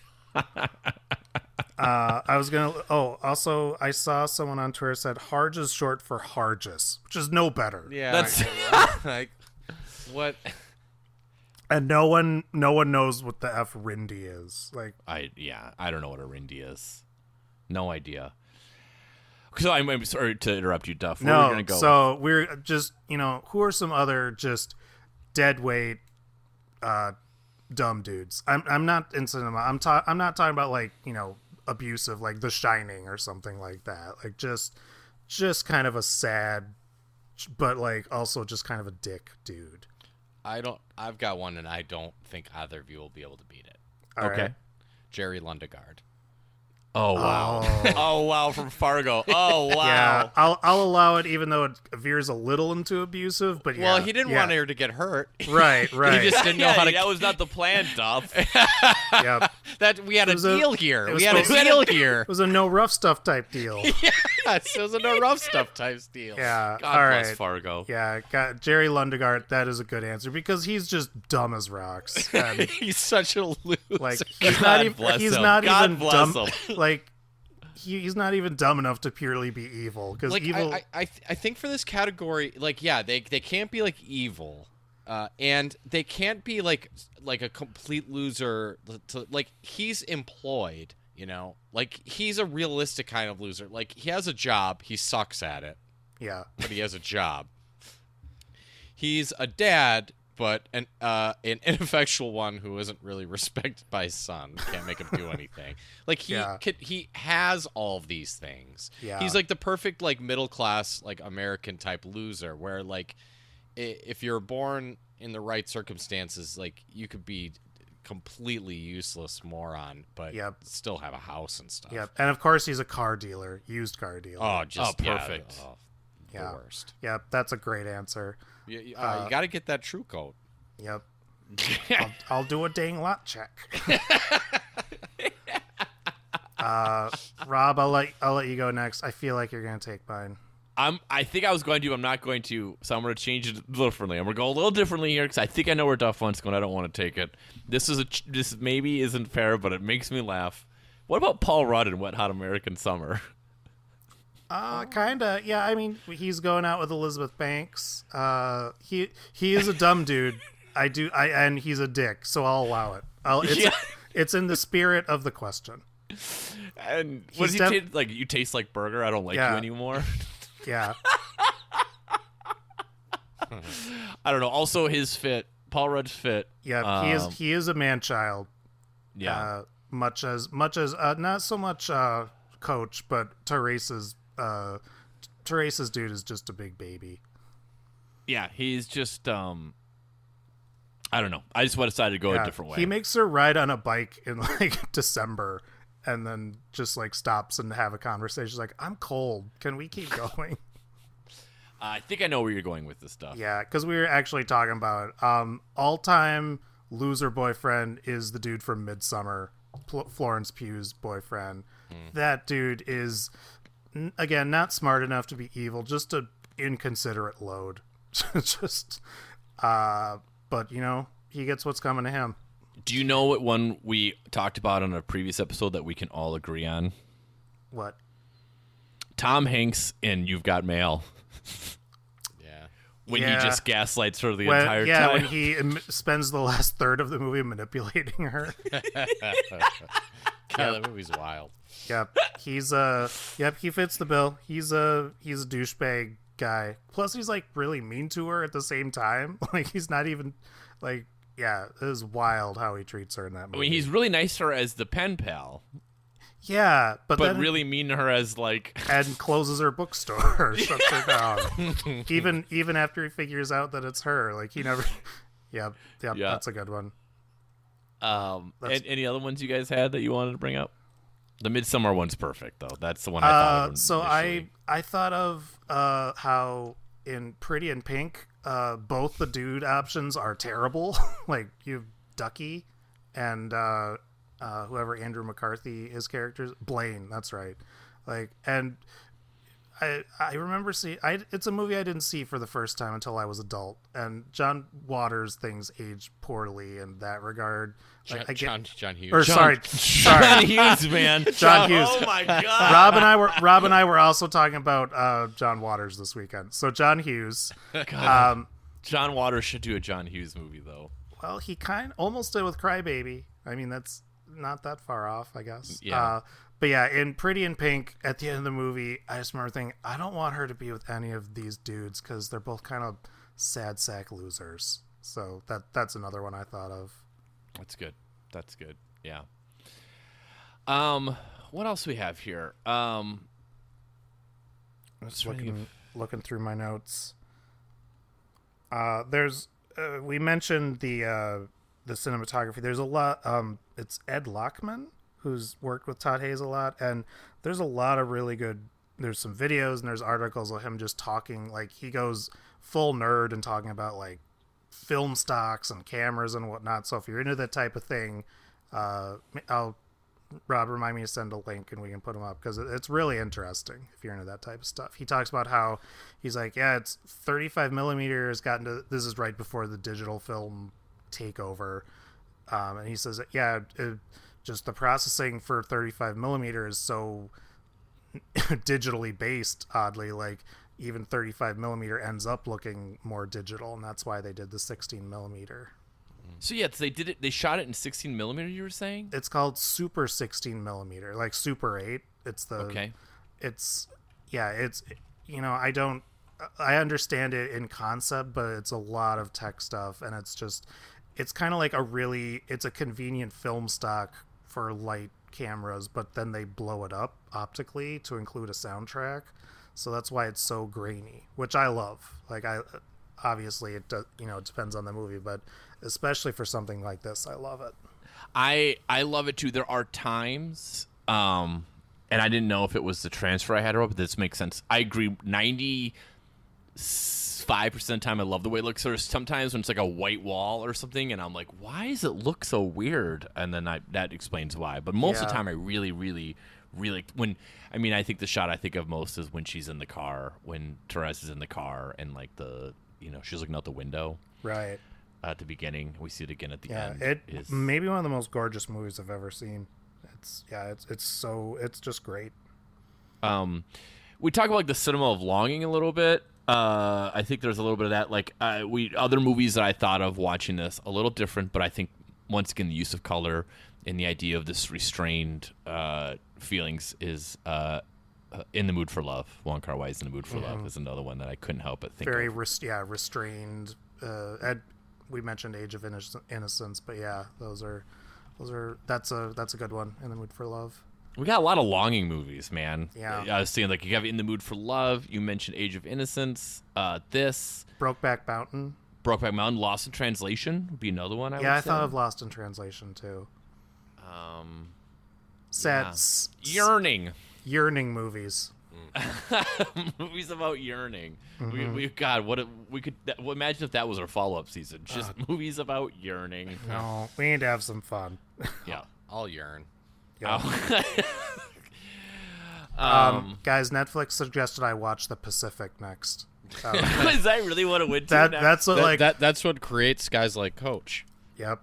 Uh, I was gonna. Oh, also, I saw someone on Twitter said Harge is short for Hargus, which is no better. Yeah, That's- like what? And no one, no one knows what the f Rindy is. Like, I yeah, I don't know what a Rindy is. No idea. So I'm, I'm sorry to interrupt you, Duff. Where No, are we gonna go? so we're just, you know, who are some other just dead weight, uh, dumb dudes? I'm I'm not in cinema. I'm ta- I'm not talking about like, you know, abusive, like The Shining or something like that. Like just just kind of a sad, but like also just kind of a dick dude. I don't. I've got one, and I don't think either of you will be able to beat it. All okay. right. Jerry Lundegaard. Oh wow. Oh. Oh wow, from Fargo. Oh wow. Yeah, I'll I'll allow it, even though it veers a little into abusive. But yeah, Well, he didn't yeah. want her to get hurt. Right, right. He just didn't know Yeah, how to. that was not the plan, Duff. Yep. That we had a was a- deal here. it was We had a supposed- deal here. It was a no rough stuff type deal. Yes, it was a no rough stuff type deal. Yeah. God all bless right. Fargo. Yeah, got Jerry Lundegaard. That is a good answer because he's just dumb as rocks. And, He's such a loser. like he's God not even bless he's him. not God even bless dumb. him. Like he, he's not even dumb enough to purely be evil because like evil. I, I, I, th- I think for this category, like yeah, they they can't be like evil, uh, and they can't be like like a complete loser. To, like he's employed, you know, like he's a realistic kind of loser. Like he has a job, he sucks at it, yeah. but he has a job. He's a dad, but an uh, an ineffectual one who isn't really respected by his son. Can't make him do anything. Like he Yeah. could, he has all of these things. Yeah. He's like the perfect like middle class like American type loser, where like i- if you're born in the right circumstances, like you could be completely useless moron, but Yep. still have a house and stuff. Yep. And of course he's a car dealer, used car dealer. Oh, just Oh, yeah, perfect. oh, Yeah. The worst. Yep. That's a great answer. You, you- uh, Uh, you got to get that true coat. Yep. I'll, I'll do a dang lot check. uh, Rob, I'll let I'll let you go next. I feel like you're gonna take mine. I'm. I think I was going to. I'm not going to. So I'm going to change it a little differently. I'm going to go a little differently here because I think I know where Duff wants to go. And I don't want to take it. This is a. ch- This maybe isn't fair, but it makes me laugh. What about Paul Rudd in Wet Hot American Summer? Uh, kinda. Yeah, I mean, he's going out with Elizabeth Banks. Uh, he he is a dumb dude. I do. I and he's a dick, so I'll allow it. I'll, it's Yeah. it's in the spirit of the question. And what does He's he def- taste like? You taste like burger. I don't like Yeah. you anymore. Yeah. I don't know. Also, his fit. Paul Rudd's fit. Yeah. he um, is he is a man child. Yeah. Uh, much as much as uh, not so much uh, Coach, but Teresa's uh, Teresa's dude is just a big baby. yeah. He's just. um I don't know. I just decided to go Yeah, a different way. He makes her ride on a bike in like December, and then just like stops and have a conversation. She's like, "I'm cold. Can we keep going?" I think I know where you're going with this stuff. Yeah, because we were actually talking about um, all-time loser boyfriend is the dude from Midsummer, Pl- Florence Pugh's boyfriend. That dude is, n- again, not smart enough to be evil, just a inconsiderate load. just, uh, but you know, he gets what's coming to him. Do you know what one we talked about on a previous episode that we can all agree on? What? Tom Hanks in You've Got Mail. Yeah. When Yeah. he just gaslights her the When, entire yeah, time. when he im- spends the last third of the movie manipulating her. Yeah, that movie's wild. Yep, he's uh, yep, he fits the bill. He's a he's a douchebag guy. Plus, he's like really mean to her at the same time. Like he's not even like, yeah, it is wild how he treats her in that movie. I mean, he's really nice to her as the pen pal, yeah, but, but then really mean to her as like. and closes her bookstore, or shuts her down. even even after he figures out that it's her, like he never. Yep, yep, Yeah. that's a good one. Um, That's- and, any other ones you guys had that you wanted to bring up? The Midsummer one's perfect though. That's the one I thought Uh, of. so I initially. I thought of uh, how in Pretty in Pink, uh, both the dude options are terrible. Like you have Ducky and uh, uh, whoever Andrew McCarthy his characters Blaine. That's right. Like and I I remember seeing I it's a movie I didn't see for the first time until I was adult. And John Waters things age poorly in that regard. Like John, I get John, John Hughes. or sorry John sorry. Hughes, man. John Hughes. Oh my god. Rob and I were Rob and I were also talking about uh, John Waters this weekend. So John Hughes, um, John Waters should do a John Hughes movie though. well, he kind almost did with Crybaby. I mean, that's not that far off, I guess. Yeah. Uh, but yeah, in Pretty in Pink, at the end of the movie, I just remember thinking, I don't want her to be with any of these dudes because they're both kind of sad sack losers. So that that's another one I thought of. That's good. That's good. Yeah. Um, what else we have here? Um, I'm just trying to looking looking through my notes. Uh, there's uh, we mentioned the uh, the cinematography. There's a lot. Um, it's Ed Lockman who's worked with Todd Haynes a lot, and there's a lot of really good. There's some videos and there's articles of him just talking. Like he goes full nerd and talking about like film stocks and cameras and whatnot. So if you're into that type of thing, uh, I'll Rob remind me to send a link and we can put them up because it's really interesting if you're into that type of stuff. He talks about how he's like, yeah, it's thirty-five millimeters gotten to, this is right before the digital film takeover. Um, and he says, yeah, it, just the processing for thirty-five millimeter is so digitally based, oddly, like even thirty-five millimeter ends up looking more digital, and that's why they did the sixteen millimeter. so yeah, so they did it. They shot it in sixteen millimeter. You were saying? It's called Super sixteen millimeter, like Super eight. It's the Okay. It's yeah. It's you know I don't I understand it in concept, but it's a lot of tech stuff, and it's just it's kind of like a really it's a convenient film stock for light cameras, but then they blow it up optically to include a soundtrack. So that's why it's so grainy, which I love. Like I obviously it does, you know, it depends on the movie, but especially for something like this, I love it. I I love it too. There are times, um, and I didn't know if it was the transfer I had her up, but this makes sense. I agree. Ninety five percent of the time, I love the way it looks. There's sometimes when it's like a white wall or something, and I'm like, why does it look so weird? And then I, that explains why. But most of the Yeah. time, I really, really, really when I mean, I think the shot I think of most is when she's in the car, when Therese is in the car, and like the you know she's looking out the window Right. at the beginning. We see it again at the Yeah. end. It is maybe one of the most gorgeous movies I've ever seen. It's yeah. It's it's so it's just great. Um, we talk about like the cinema of longing a little bit. Uh, I think there's a little bit of that. Like uh, we other movies that I thought of watching this a little different, but I think once again the use of color and the idea of this restrained uh, feelings is uh, uh, In the Mood for Love. Wong Kar-wai's In the Mood for Love is another one that I couldn't help but think Very of. res- yeah restrained. Uh, Ed, we mentioned Age of Innoc- Innocence, but yeah, those are those are that's a that's a good one. In the Mood for Love. We got a lot of longing movies, man. Yeah. I was saying like you have In the Mood for Love. You mentioned Age of Innocence. Uh, this Brokeback Mountain. Brokeback Mountain, Lost in Translation would be another one. I would Yeah, I say. thought of Lost in Translation too. Um, Sad, yeah. s- yearning. yearning movies. Movies about yearning. Mm-hmm. We, we God, what if we could that, well, imagine if that was our follow-up season. Just movies about yearning. No, we need to have some fun. Yeah. I'll yearn. Yeah. um, Um, guys, Netflix suggested I watch The Pacific next. Uh, is that really what it went to? that now? that's what That, like that that's what creates guys like Coach. yep.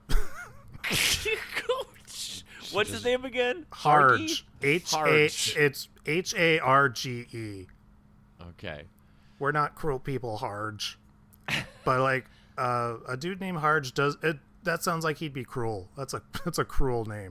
Coach. What's his name again? Harge. H A Harge. it's H A R G E. Okay. We're not cruel people, Harge. But like uh, a dude named Harge does it. That sounds like he'd be cruel. That's a that's a cruel name.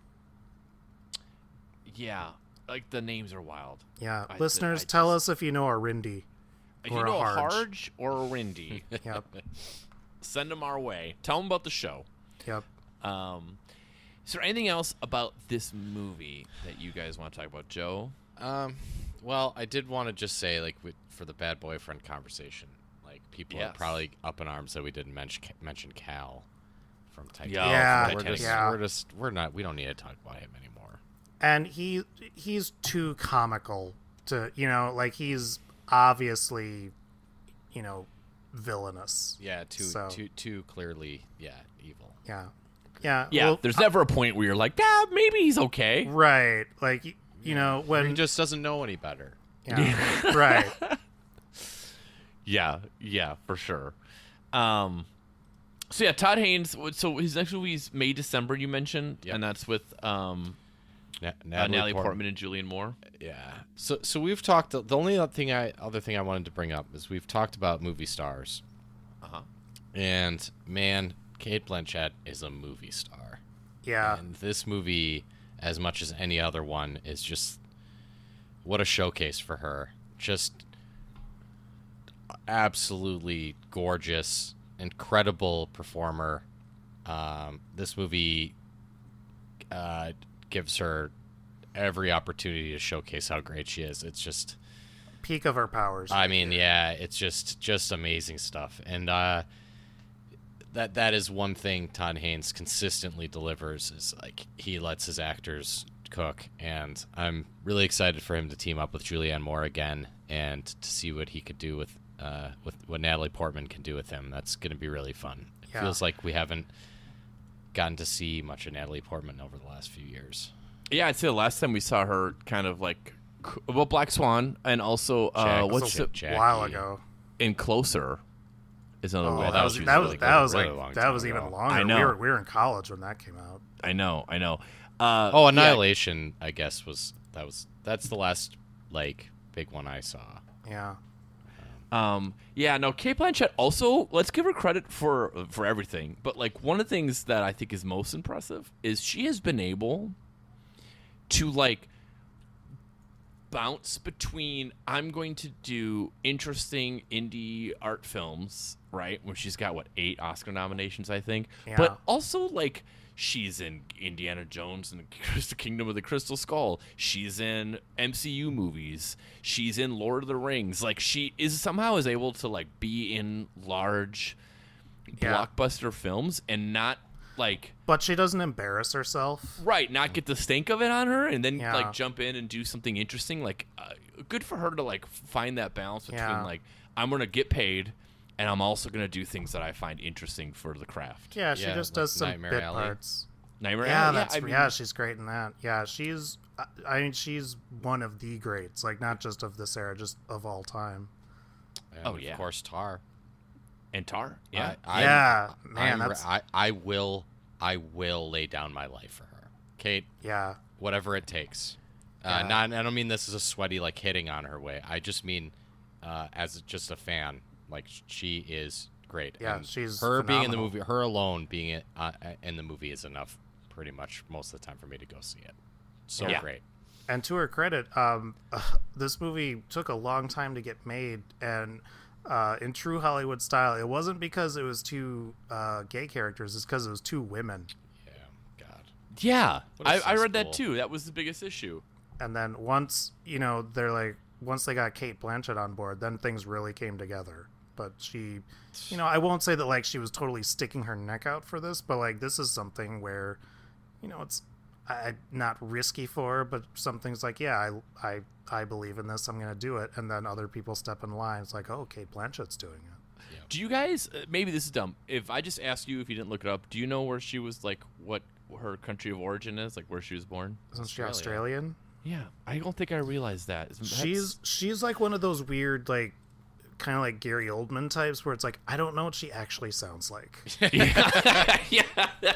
Yeah. Like the names are wild. Yeah, I- listeners, I tell just- us if you know a Rindy If or you know a a Harge. Harge or a Rindy, Yep, send them our way. Tell them about the show. yep. Um, is there anything else about this movie that you guys want to talk about, Joe? Um, well, I did want to just say, like, with, for the bad boyfriend conversation, like, people Yes. are probably up in arms that we didn't mention mention Cal from Titanic. Yeah, Yeah, we're Titanic. just, yeah. we're just, we're not, we don't need to talk about him anymore. And he he's too comical to you know like he's obviously you know villainous. Yeah, too, So- too, too clearly, yeah, evil. Yeah, yeah, Yeah, well, there's never a point where you're like, ah, maybe he's okay. right. Like y- you know He when just doesn't know any better. yeah, right. Yeah, yeah, for sure. Um, so yeah, Todd Haynes. So his next movie is May December. You mentioned, Yep. and that's with um, Na- uh, Natalie, Natalie Portman. Portman and Julian Moore. Yeah. So so we've talked. The only other thing I other thing I wanted to bring up is we've talked about movie stars, Uh huh. and man, Kate Blanchett is a movie star. Yeah. And this movie, as much as any other one, is just what a showcase for her. Just absolutely gorgeous, incredible performer. Um, this movie uh, gives her every opportunity to showcase how great she is. It's just Peak of her powers. I mean, yeah, it's just just amazing stuff. And uh, that that is one thing Todd Haynes consistently delivers, is like he lets his actors cook, and I'm really excited for him to team up with Julianne Moore again and to see what he could do with uh, with what Natalie Portman can do with him. That's going to be really fun. It Yeah. feels like we haven't gotten to see much of Natalie Portman over the last few years. Yeah, I'd say the last time we saw her kind of like, c- well, Black Swan, and also uh, Jack- what's Jack- the, Jackie. a while ago. in Closer is another Oh, one. that was she was that was really that good, was really like long that time was even ago. longer. I know. We were we were in college when that came out. I know, I know. Uh, Oh, yeah, Annihilation, I guess was that was that's the last like big one I saw. Yeah. Um, yeah, no, Kate Blanchett also, let's give her credit for for everything. But like one of the things that I think is most impressive is she has been able to like bounce between I'm going to do interesting indie art films, right? Where she's got what, eight Oscar nominations, I think. Yeah. But also like she's in Indiana Jones and the Kingdom of the Crystal Skull. She's in M C U movies. She's in Lord of the Rings. Like she is somehow is able to like be in large Yeah. blockbuster films and not like But she doesn't embarrass herself. right, not get the stink of it on her and then Yeah. like jump in and do something interesting. Like uh, good for her to like find that balance between Yeah. like I'm going to get paid and I'm also going to do things that I find interesting for the craft. Yeah, she Yeah, just like does some Nightmare bit Alley. parts. Nightmare Yeah, Alley, that's I mean, yeah, she's great in that. Yeah, she's I- I mean she's one of the greats, like not just of this era, just of all time. And Oh, of yeah. course, Tar. and Tar. Yeah. I, I'm- Yeah, man, I'm re- that's- I, I will I will lay down my life for her, Kate. Yeah. Whatever it takes. Yeah. Uh, not I don't mean this as a sweaty like hitting on her way. I just mean uh, as just a fan. Like she is great. Yeah, And she's her being in the phenomenal. movie. Her alone being in, uh, in the movie is enough, pretty much most of the time for me to go see it. So Yeah. great. And to her credit, um, this movie took a long time to get made, and uh, in true Hollywood style, it wasn't because it was two uh, gay characters; it's because it was two women. Yeah. God. Yeah. What a I, I read that cesspool. too. That was the biggest issue. And then once you know, they're like, once they got Kate Blanchett on board, then things really came together. But she, you know, I won't say that like she was totally sticking her neck out for this, but like this is something where, you know, it's I, not risky for her, but some things like, yeah, I, I, I believe in this, I'm gonna do it, and then other people step in line. It's like, oh, Kate Blanchett's doing it. Do you guys, uh, maybe this is dumb. If I just asked you if you didn't look it up, do you know where she was, like, what her country of origin is? Like, where she was born? Isn't she Australia. Australian? Yeah. I don't think I realized that. That's- She's she's like one of those weird like. Kind of like Gary Oldman types, where it's like I don't know what she actually sounds like. yeah.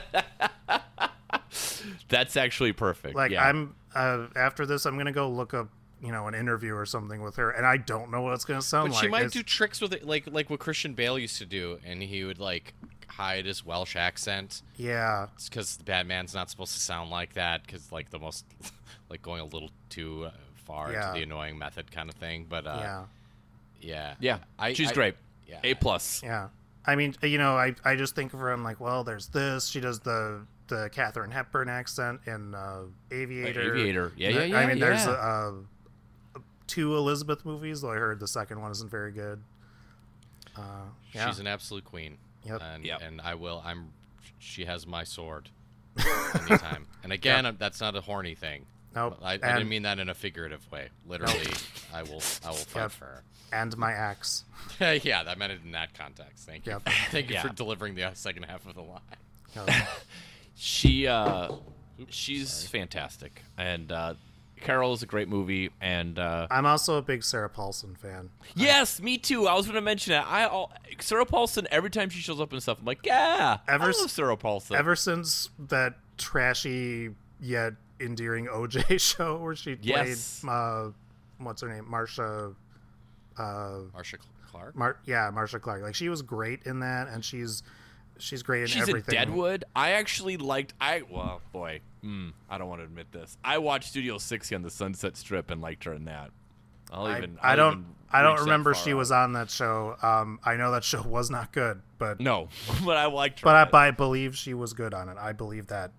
That's actually perfect. Like yeah. I'm uh, after this, I'm gonna go look up, you know, an interview or something with her, and I don't know what it's gonna sound But like. she might It's- do tricks with it, like like what Christian Bale used to do, and he would like hide his Welsh accent. Yeah, It's because the Batman's not supposed to sound like that, because like the most, like going a little too uh, far Yeah. into the annoying method kind of thing. But uh, yeah, yeah, yeah. I, She's I- great. Yeah, A plus. yeah. I mean, you know, I I just think of her. I'm like, well, there's this. She does the the Katharine Hepburn accent in uh, Aviator. Aviator. Yeah, And yeah, I yeah, mean, there's yeah. uh, two Elizabeth movies, though I heard the second one isn't very good. Uh, yeah. she's an absolute queen. Yep. And Yep. and I will. I'm. She has my sword. Anytime. And again, I'm- that's not a horny thing. Nope. I, I And- didn't mean that in a figurative way. Literally, I will. I will fight Yep. for her. and my axe. Yeah, I meant it in that context. Thank you. Yep. Thank you Yeah. for delivering the second half of the line. Uh, She, uh, Oops, she's sorry. fantastic. And uh, Carol is a great movie. And uh, I'm also a big Sarah Paulson fan. yes, me too. I was going to mention that. I all, Sarah Paulson, every time she shows up and stuff, I'm like, yeah, Ever I s- love Sarah Paulson. Ever since that trashy yet endearing O J show where she Yes. played, uh, what's her name, Marsha, uh, Marsha Clark. Mar- yeah, Marsha Clark. Like she was great in that, and she's she's great in She's everything. in Deadwood. I actually liked. I well, boy, mm, I don't want to admit this. I watched Studio sixty on the Sunset Strip and liked her in that. I'll I, even. I I'll don't. even I don't reach that remember far she out. was on that show. Um, I know that show was not good, but No, but I liked her. but in I, it. but I believe she was good on it. I believe that.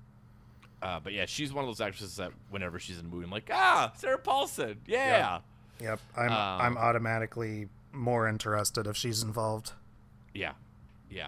Uh, but yeah, she's one of those actresses that whenever she's in a movie, I'm like, ah, Sarah Paulson, yeah, Yep. I'm Um, I'm automatically more interested if she's involved. yeah, yeah,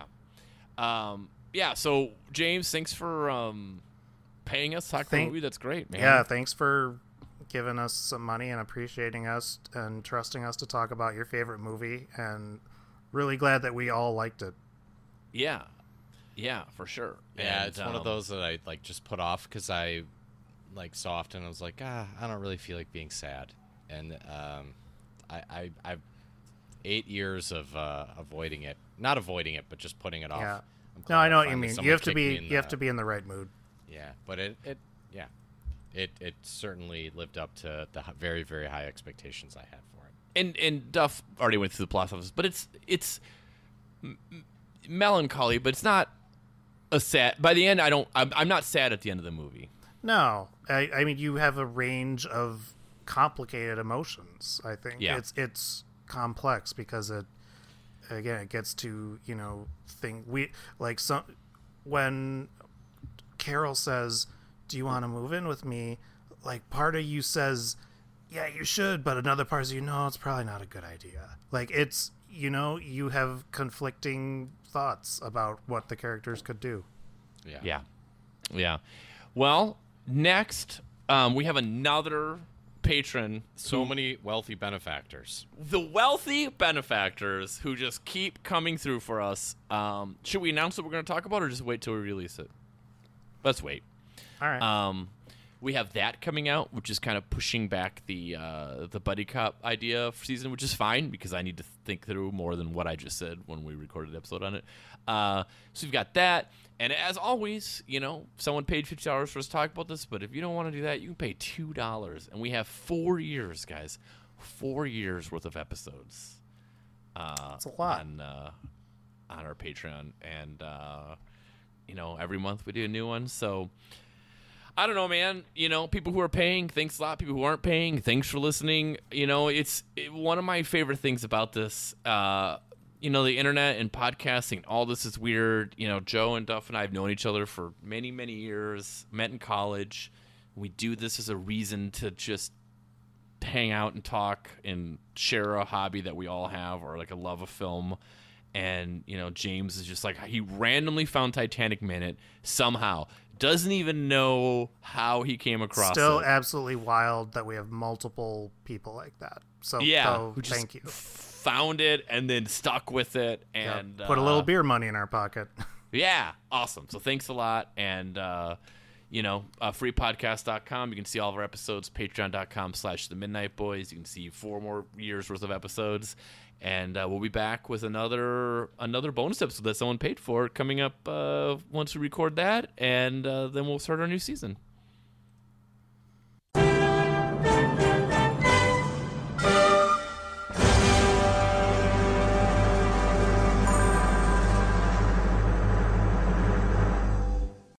um, yeah. So James, thanks for um, paying us to talk about the Thank- movie. That's great, man. Yeah. Thanks for giving us some money and appreciating us and trusting us to talk about your favorite movie. And really glad that we all liked it. yeah, yeah, for sure. Yeah, And, it's one of um, those that I like just put off because I like so often I was like, ah, I don't really feel like being sad, and um, I, I I've eight years of uh, avoiding it, not avoiding it, but just putting it off. Yeah. I'm No, glad I know what you finally mean. You someone have to kicked be me in you the- have to be in the right mood. Yeah, but it it yeah, it it certainly lived up to the h- very very high expectations I had for it. and and Duff already went through the plot office, but it's it's m- m- melancholy, but it's not a sad. By the end, I don't. I'm, I'm not sad at the end of the movie. No, I, I mean you have a range of complicated emotions. I think Yeah. it's it's complex because it again it gets to you know thing we like some when Carol says, "Do you want to move in with me?" Like part of you says, "Yeah, you should," but another part of you, "No, it's probably not a good idea." Like it's you know you have conflicting thoughts about what the characters could do. Yeah. Yeah, yeah. Well, next um, we have another patron. So who- many wealthy benefactors. the wealthy benefactors who just keep coming through for us. Um, should we announce what we're going to talk about, or just wait till we release it? Let's wait. All right. Um, we have that coming out, which is kind of pushing back the uh, the buddy cop idea for season, which is fine because I need to think through more than what I just said when we recorded the episode on it. Uh, so we've got that, and as always, you know, someone paid fifty dollars for us to talk about this, but if you don't want to do that, you can pay two dollars, and we have four years, guys, four years worth of episodes. Uh, That's a lot. on uh, on our Patreon, and uh, you know, every month we do a new one, so. I don't know, man. You know, people who are paying, thanks a lot. People who aren't paying, thanks for listening. You know, it's it, one of my favorite things about this. Uh, you know, the internet and podcasting, all this is weird. You know, Joe and Duff and I have known each other for many, many years. Met in college. We do this as a reason to just hang out and talk and share a hobby that we all have, or like a love of film. And you know, James is just like he randomly found Titanic Minute somehow. Doesn't even know how he came across Still it. absolutely wild that we have multiple people like that. So, yeah, so who just thank you. found it and then stuck with it Yeah, and put a uh, little beer money in our pocket. Yeah, awesome. So thanks a lot. And, uh, you know, uh, free podcast dot com. You can see all of our episodes. Patreon dot com slash The Midnight Boys. You can see four more years worth of episodes. And uh, we'll be back with another another bonus episode that someone paid for coming up uh, once we record that. And uh, then we'll start our new season.